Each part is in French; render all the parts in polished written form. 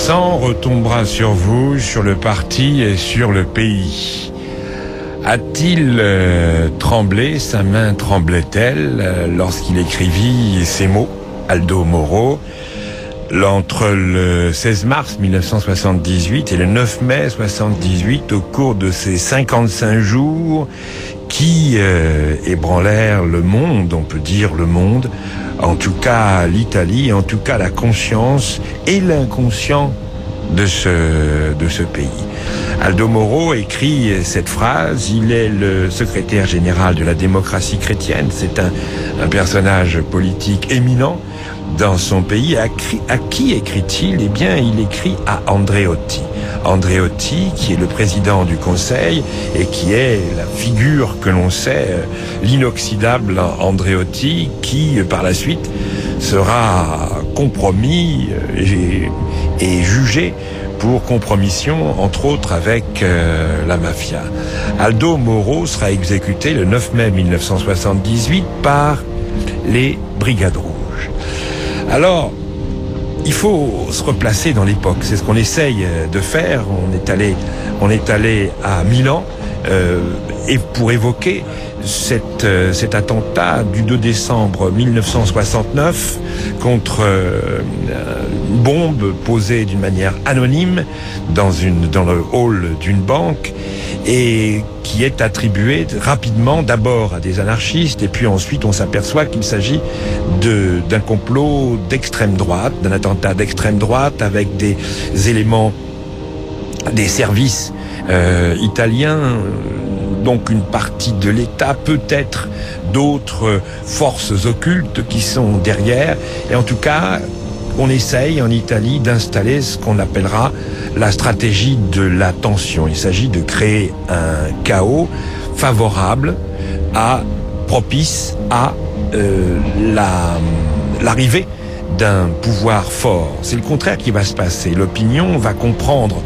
sang retombera sur vous, sur le parti et sur le pays. A-t-il tremblé, sa main tremblait-elle lorsqu'il écrivit ces mots, Aldo Moro, entre le 16 mars 1978 et le 9 mai 78, au cours de ces 55 jours qui ébranlèrent le monde, on peut dire le monde, en tout cas l'Italie, en tout cas la conscience et l'inconscient de ce pays. Aldo Moro écrit cette phrase, il est le secrétaire général de la démocratie chrétienne, c'est un personnage politique éminent dans son pays. À qui écrit-il? Eh bien, il écrit à Andreotti. Andreotti, qui est le président du Conseil et qui est la figure que l'on sait, l'inoxydable Andreotti, qui, par la suite, sera compromis et jugé pour compromission, entre autres avec la mafia. Aldo Moro sera exécuté le 9 mai 1978 par les Brigades Rouges. Alors, il faut se replacer dans l'époque. C'est ce qu'on essaye de faire. On est allé à Milan et pour évoquer cet attentat du 2 décembre 1969 contre une bombe posée d'une manière anonyme dans le hall d'une banque et qui est attribué rapidement d'abord à des anarchistes et puis ensuite on s'aperçoit qu'il s'agit d'un complot d'extrême droite, d'un attentat d'extrême droite avec des éléments des services italiens, donc une partie de l'État, peut-être d'autres forces occultes qui sont derrière. Et en tout cas, on essaye en Italie d'installer ce qu'on appellera la stratégie de la tension. Il s'agit de créer un chaos favorable, propice à l'arrivée d'un pouvoir fort. C'est le contraire qui va se passer. L'opinion va comprendre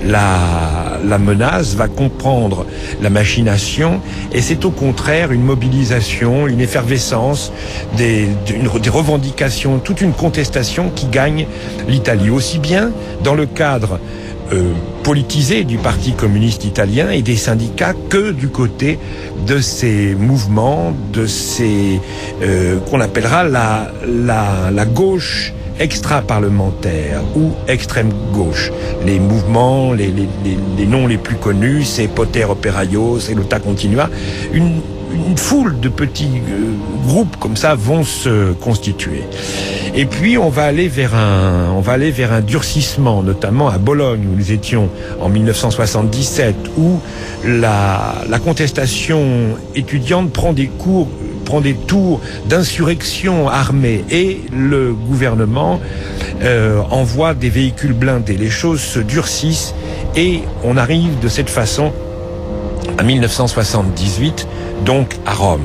la menace, va comprendre la machination, et c'est au contraire une mobilisation, une effervescence, des revendications, toute une contestation qui gagne l'Italie, aussi bien dans le cadre politisé du Parti communiste italien et des syndicats que du côté de ces mouvements, de ces qu'on appellera la gauche extra-parlementaire ou extrême gauche. Les mouvements, les noms les plus connus, c'est Potere Operaio, c'est Lotta Continua. Une foule de petits groupes comme ça vont se constituer. Et puis on va aller vers un durcissement, notamment à Bologne où nous étions en 1977, où la contestation étudiante prend des tours d'insurrection armée et le gouvernement envoie des véhicules blindés. Les choses se durcissent et on arrive de cette façon à 1978, donc à Rome.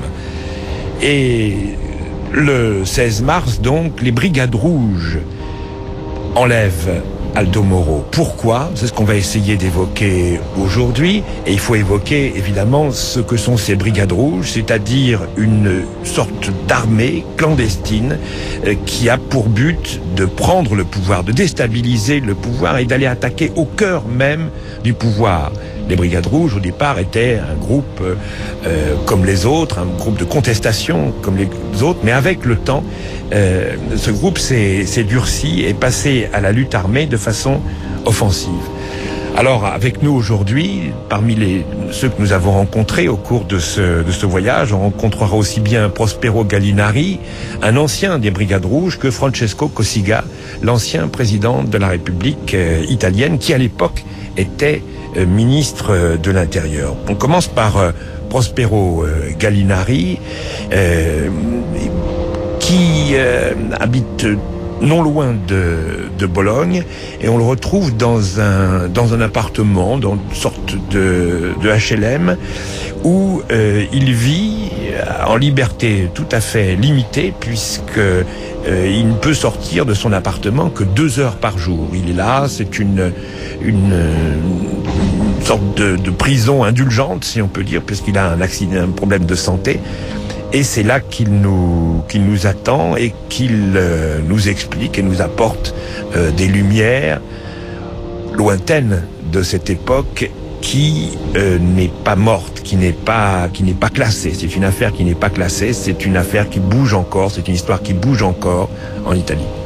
Et le 16 mars, donc, les Brigades Rouges enlèvent Aldo Moro. Pourquoi? C'est ce qu'on va essayer d'évoquer aujourd'hui. Et il faut évoquer, évidemment, ce que sont ces Brigades Rouges, c'est-à-dire une sorte d'armée clandestine qui a pour but de prendre le pouvoir, de déstabiliser le pouvoir et d'aller attaquer au cœur même du pouvoir. Les Brigades Rouges, au départ, étaient un groupe comme les autres, un groupe de contestation comme les autres, mais avec le temps, ce groupe s'est durci et passé à la lutte armée de façon offensive. Alors, avec nous aujourd'hui, parmi ceux que nous avons rencontrés au cours de ce voyage, on rencontrera aussi bien Prospero Gallinari, un ancien des Brigades Rouges, que Francesco Cossiga, l'ancien président de la République italienne, qui à l'époque était ministre de l'Intérieur. On commence par Prospero Gallinari, qui habite non loin de Bologne, et on le retrouve dans un appartement, dans une sorte de HLM, où il vit en liberté tout à fait limitée, puisque il ne peut sortir de son appartement que 2 heures par jour. Il est là, c'est une sorte de prison indulgente, si on peut dire, puisqu'il a un accident, un problème de santé. Et c'est là qu'il nous attend et qu'il nous explique et nous apporte des lumières lointaine de cette époque qui n'est pas morte, qui n'est pas classée. C'est une affaire qui n'est pas classée, c'est une affaire qui bouge encore, c'est une histoire qui bouge encore en Italie.